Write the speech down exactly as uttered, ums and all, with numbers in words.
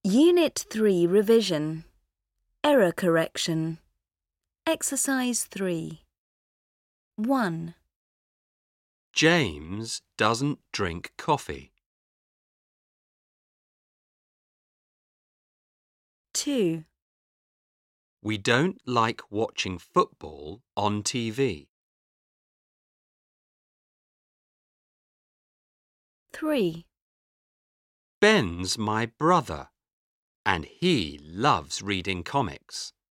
Unit three Revision. Error Correction. Exercise three. one. James doesn't drink coffee. two. We don't like watching football on T V. three. Ben's my brother, and he loves reading comics.